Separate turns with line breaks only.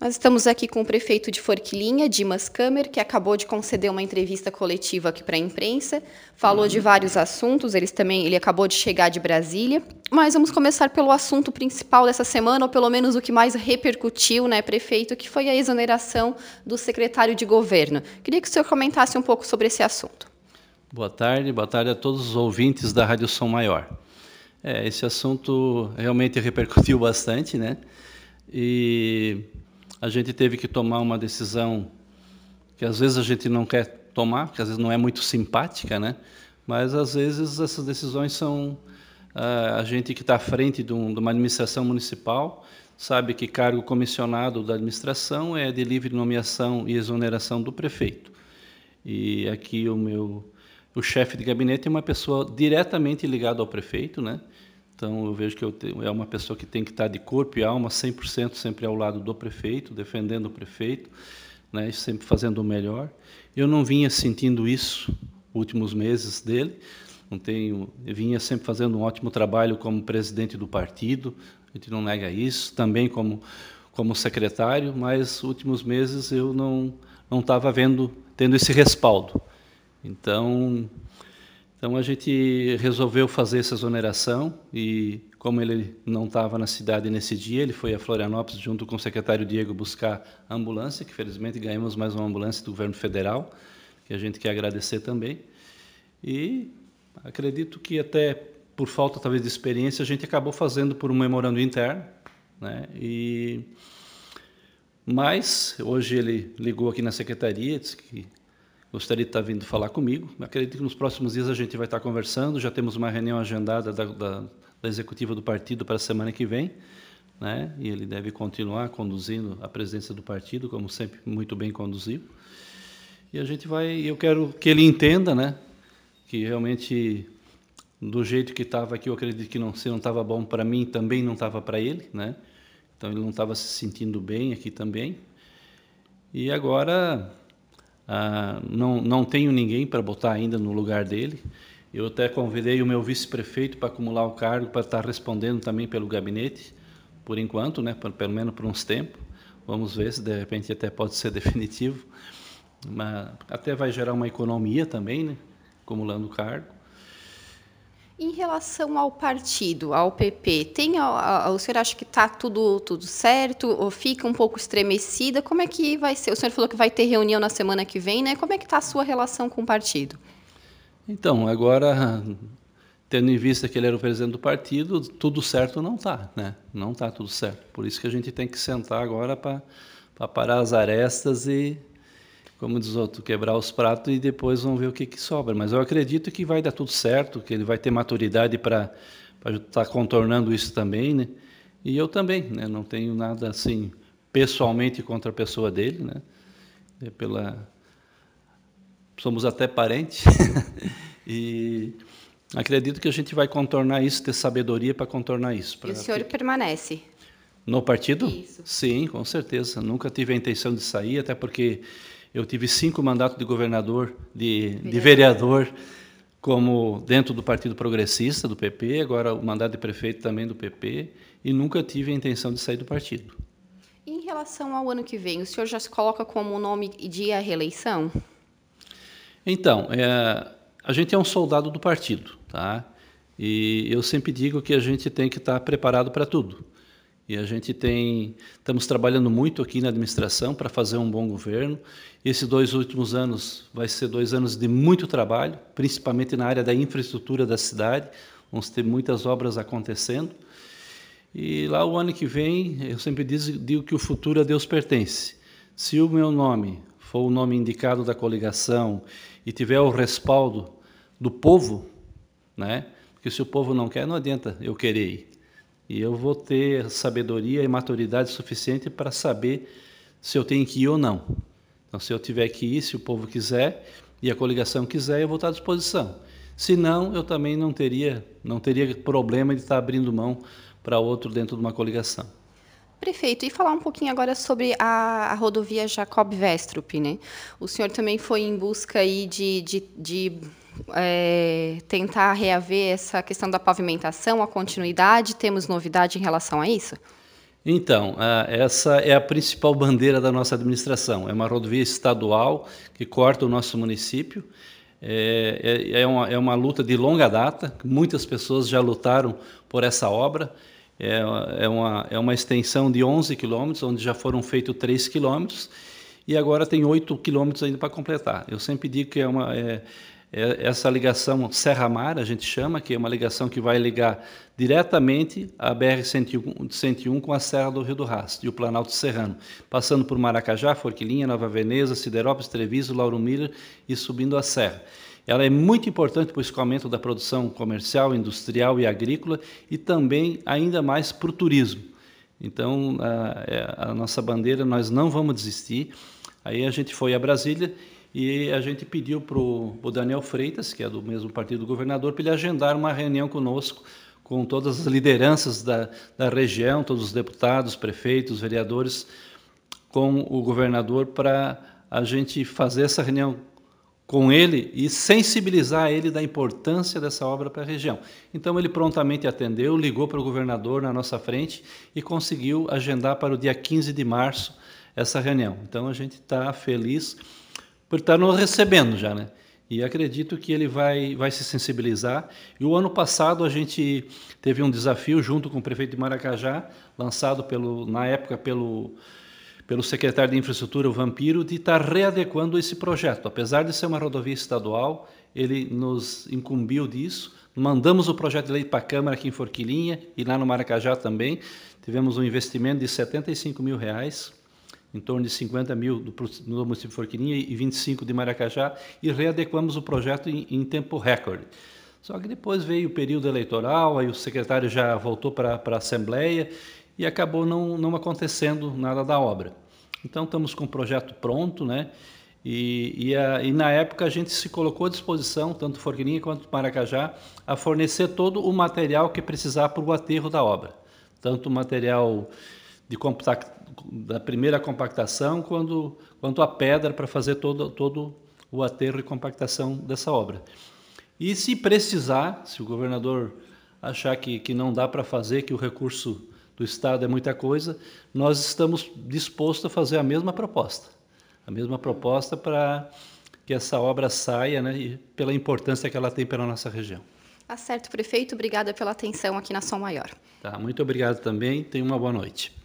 Nós estamos aqui com o prefeito de Forquilinha, Dimas Câmara, que acabou de conceder uma entrevista coletiva aqui para a imprensa, falou de vários assuntos, ele acabou de chegar de Brasília, mas vamos começar pelo assunto principal dessa semana, ou pelo menos o que mais repercutiu, né, prefeito, que foi a exoneração do secretário de governo. Queria que o senhor comentasse um pouco sobre esse assunto.
Boa tarde a todos os ouvintes da Rádio Som Maior. Esse assunto realmente repercutiu bastante, né? E a gente teve que tomar uma decisão que às vezes a gente não quer tomar, porque às vezes não é muito simpática, né? Mas às vezes essas decisões são a gente que está à frente de uma administração municipal sabe que cargo comissionado da administração é de livre nomeação e exoneração do prefeito. E aqui o chefe de gabinete é uma pessoa diretamente ligada ao prefeito, né? Então, eu vejo que é uma pessoa que tem que estar de corpo e alma 100% sempre ao lado do prefeito, defendendo o prefeito, né? Sempre fazendo o melhor. Eu não vinha sentindo isso nos últimos meses dele. Eu vinha sempre fazendo um ótimo trabalho como presidente do partido, a gente não nega isso, também como secretário, mas nos últimos meses eu não estava tendo esse respaldo. Então a gente resolveu fazer essa exoneração e, como ele não estava na cidade nesse dia, ele foi a Florianópolis junto com o secretário Diego buscar a ambulância, que felizmente ganhamos mais uma ambulância do governo federal, que a gente quer agradecer também. E acredito que até por falta talvez de experiência, a gente acabou fazendo por um memorando interno, né? Mas hoje ele ligou aqui na secretaria, disse que gostaria de estar vindo falar comigo. Acredito que nos próximos dias a gente vai estar conversando. Já temos uma reunião agendada da executiva do partido para a semana que vem, né? E ele deve continuar conduzindo a presidência do partido, como sempre muito bem conduziu. E eu quero que ele entenda, né, que realmente do jeito que estava aqui, eu acredito que se não estava bom para mim, também não estava para ele, né? Então ele não estava se sentindo bem aqui também. E agora não tenho ninguém para botar ainda no lugar dele. Eu até convidei o meu vice-prefeito para acumular o cargo, para estar respondendo também pelo gabinete, por enquanto, né, pelo menos por uns tempos. Vamos ver se de repente até pode ser definitivo. Mas até vai gerar uma economia também, né, acumulando o cargo.
Em relação ao partido, ao PP, o senhor acha que está tudo certo ou fica um pouco estremecida? Como é que vai ser? O senhor falou que vai ter reunião na semana que vem, né? Como é que está a sua relação com o partido?
Então, agora, tendo em vista que ele era o presidente do partido, tudo certo não está, né? Não está tudo certo. Por isso que a gente tem que sentar agora para parar as arestas e, como diz o outro, quebrar os pratos e depois vamos ver o que sobra. Mas eu acredito que vai dar tudo certo, que ele vai ter maturidade para estar contornando isso também, né? E eu também, né? Não tenho nada assim pessoalmente contra a pessoa dele, né? Somos até parentes e acredito que a gente vai contornar isso, ter sabedoria para contornar isso.
E o senhor permanece?
No partido?
Isso.
Sim, com certeza. Nunca tive a intenção de sair, até porque eu tive 5 mandatos de governador, de vereador, como dentro do Partido Progressista, do PP, agora o mandato de prefeito também do PP, e nunca tive a intenção de sair do partido.
Em relação ao ano que vem, o senhor já se coloca como nome de reeleição?
Então, a gente é um soldado do partido, tá? E eu sempre digo que a gente tem que estar preparado para tudo. E estamos trabalhando muito aqui na administração para fazer um bom governo. Esses 2 últimos anos vai ser 2 anos de muito trabalho, principalmente na área da infraestrutura da cidade. Vamos ter muitas obras acontecendo. E lá o ano que vem, eu sempre digo que o futuro a Deus pertence. Se o meu nome for o nome indicado da coligação e tiver o respaldo do povo, né? Porque se o povo não quer, não adianta eu querer ir. E eu vou ter sabedoria e maturidade suficiente para saber se eu tenho que ir ou não. Então, se eu tiver que ir, se o povo quiser e a coligação quiser, eu vou estar à disposição. Se não, eu também não teria problema de estar abrindo mão para outro dentro de uma coligação.
Prefeito, e falar um pouquinho agora sobre a rodovia Jacob Westrup, né? O senhor também foi em busca aí de tentar reaver essa questão da pavimentação, a continuidade. Temos novidade em relação a isso?
Então, essa é a principal bandeira da nossa administração. É uma rodovia estadual que corta o nosso município. É uma luta de longa data. Muitas pessoas já lutaram por essa obra. É uma extensão de 11 quilômetros, onde já foram feitos 3 quilômetros, e agora tem 8 quilômetros ainda para completar. Eu sempre digo que essa ligação Serra-Mar, a gente chama, que é uma ligação que vai ligar diretamente a BR-101 com a Serra do Rio do Rastro e o Planalto Serrano, passando por Maracajá, Forquilinha, Nova Veneza, Siderópolis, Treviso, Lauro Miller e subindo a serra. Ela é muito importante para o escoamento da produção comercial, industrial e agrícola e também ainda mais para o turismo. Então, a nossa bandeira, nós não vamos desistir. Aí a gente foi a Brasília e a gente pediu para o Daniel Freitas, que é do mesmo partido do governador, para ele agendar uma reunião conosco, com todas as lideranças da região, todos os deputados, prefeitos, vereadores, com o governador, para a gente fazer essa reunião com ele e sensibilizar ele da importância dessa obra para a região. Então ele prontamente atendeu, ligou para o governador na nossa frente e conseguiu agendar para o dia 15 de março essa reunião. Então a gente está feliz por estar nos recebendo já, né? E acredito que ele vai se sensibilizar. E o ano passado a gente teve um desafio junto com o prefeito de Maracajá, lançado na época pelo secretário de Infraestrutura, o Vampiro, de estar readequando esse projeto. Apesar de ser uma rodovia estadual, ele nos incumbiu disso. Mandamos o projeto de lei para a Câmara aqui em Forquilinha e lá no Maracajá também. Tivemos um investimento de R$75 mil, em torno de 50 mil no município de Forquilinha e 25 de Maracajá, e readequamos o projeto em tempo recorde. Só que depois veio o período eleitoral, aí o secretário já voltou para a Assembleia e acabou não acontecendo nada da obra. Então estamos com o projeto pronto, né? E na época a gente se colocou à disposição, tanto Forquilinha quanto Maracajá, a fornecer todo o material que precisar para o aterro da obra. Tanto o material da primeira compactação, quanto a pedra para fazer todo o aterro e compactação dessa obra. E se precisar, se o governador achar que não dá para fazer, que o recurso do Estado é muita coisa, nós estamos dispostos a fazer a mesma proposta para que essa obra saia, né, e pela importância que ela tem pela nossa região.
Tá certo, prefeito. Obrigada pela atenção aqui na Som Maior.
Tá, muito obrigado também. Tenha uma boa noite.